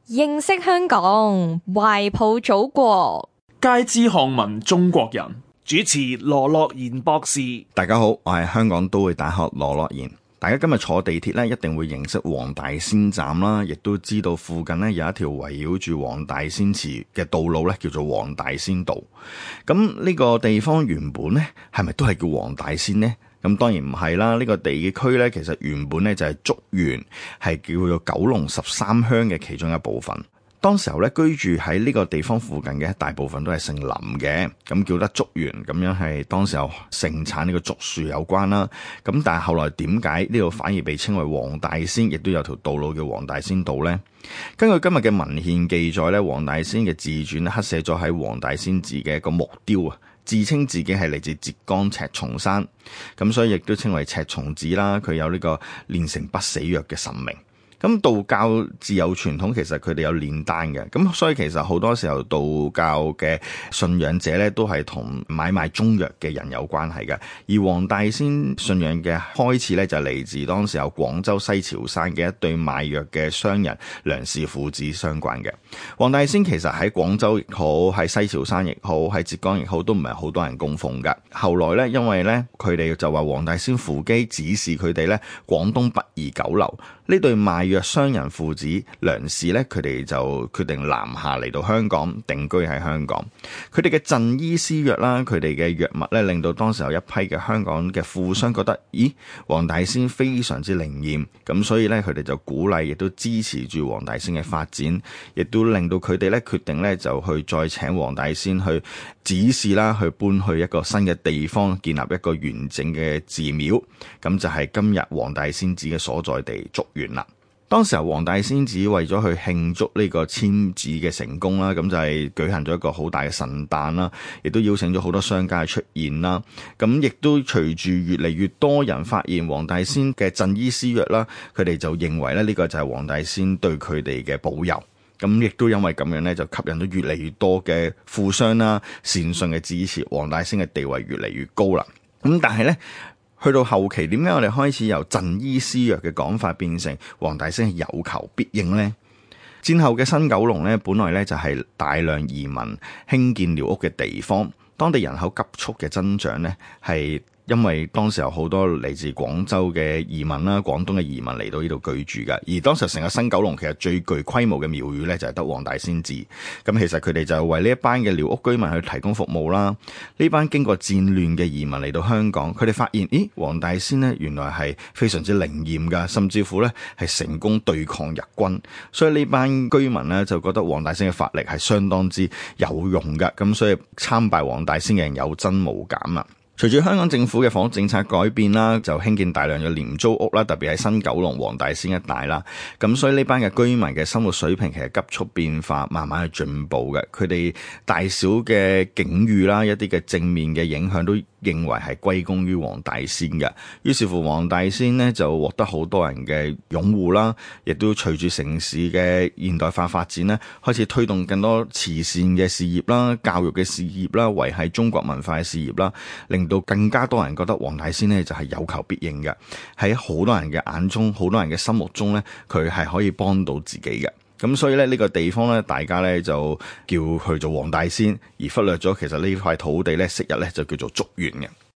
認識香港，懷抱祖國， 皆知巷民中國人。主持羅樂賢博士。 大家好，我係香港都會大學羅樂賢。大家今日坐地鐵咧，一定會認識黃大仙站啦，亦都知道附近咧有一條圍繞住黃大仙祠嘅道路咧，叫做黃大仙道。咁呢個地方原本咧係咪都係叫黃大仙呢？咁當然唔係啦，呢個地區咧其實原本咧就係竹園，係叫做九龍13鄉嘅其中一部分。當時候咧居住喺呢個地方附近嘅大部分都係姓林嘅，咁叫得竹園，咁樣係當時候盛產呢個竹樹有關啦。咁但係後來點解呢度反而被稱為黃大仙，亦都有條道路叫黃大仙道呢？根據今日嘅文獻記載咧，黃大仙嘅自傳咧刻寫咗喺黃大仙寺嘅一個木雕啊，自稱自己係嚟自浙江赤松山，咁所以亦都稱為赤松子啦。佢有呢個練成不死藥嘅神明。咁道教自有傳統，其實佢哋有煉丹嘅，咁所以其實好多時候道教嘅信仰者咧，都係同買賣中藥嘅人有關係嘅。而黃大仙信仰嘅開始咧，就嚟自當時有廣州西樵山嘅一對賣藥嘅商人梁氏父子相關嘅。黃大仙其實喺廣州亦好，喺西樵山亦好，喺浙江亦好，都唔係好多人供奉㗎。後來咧，因為咧佢哋就話黃大仙扶乩指示佢哋咧廣東不宜久留，呢對賣藥商人父子梁氏咧，佢哋就決定南下嚟到香港定居喺香港。佢哋嘅贈醫施藥啦，佢哋嘅藥物咧，令到當時有一批嘅香港嘅富商覺得，咦，黃大仙非常之靈驗，咁所以咧佢哋就鼓勵，亦都支持住黃大仙嘅發展，亦都令到佢哋咧決定咧就去再請黃大仙去指示啦，去搬去一個新嘅地方，建立一個完整嘅寺廟，咁就係今日黃大仙寺嘅所在地竹園啦。當時候黃大仙寺為咗去慶祝呢個遷寺嘅成功啦，咁就係舉行咗一個好大嘅神誕啦，亦都邀請咗好多商家出現啦。咁亦都隨住越嚟越多人發現黃大仙嘅贈醫施藥啦，佢哋就認為咧呢個就係黃大仙對佢哋嘅保佑。咁亦都因為咁樣咧，就吸引咗越嚟越多嘅富商啦、善信嘅支持，黃大仙嘅地位越嚟越高啦。咁但係咧，去到後期，點解我哋開始由贈醫施藥嘅講法變成黃大仙係有求必應呢？戰後嘅新九龍咧，本來咧就係大量移民興建寮屋嘅地方，當地人口急速嘅增長咧，係因為當時有好多嚟自廣州嘅移民啦、廣東嘅移民嚟到呢度居住㗎。而當時成個新九龍其實最具規模嘅廟宇咧就係得黃大仙寺。咁其實佢哋就係為呢一班嘅寮屋居民去提供服務啦。呢班經過戰亂嘅移民嚟到香港，佢哋發現，咦，黃大仙呢原來係非常之靈驗㗎，甚至乎咧係成功對抗日軍。所以呢班居民咧就覺得黃大仙嘅法力係相當之有用㗎。咁所以參拜黃大仙嘅人有增無減啦。隨住香港政府嘅房屋政策改變啦，就興建大量嘅廉租屋啦，特別係新九龍黃大仙一帶啦。咁所以呢班嘅居民嘅生活水平其實急速變化，慢慢去進步嘅。佢哋大小嘅境遇啦，一啲嘅正面嘅影響都認為係歸功於黃大仙嘅。於是乎黃大仙呢就獲得好多人嘅擁護啦，亦都隨住城市嘅現代化發展呢，開始推動更多慈善嘅事業啦、教育嘅事業啦、維繫中國文化嘅事業啦，令到更加多人覺得黃大仙呢就係有求必應嘅。喺好多人嘅眼中，好多人嘅心目中呢，佢係可以幫到自己嘅。咁所以咧，呢個地方咧，大家咧就叫佢做黃大仙，而忽略咗其實呢塊土地咧，昔日咧就叫做竹園嘅。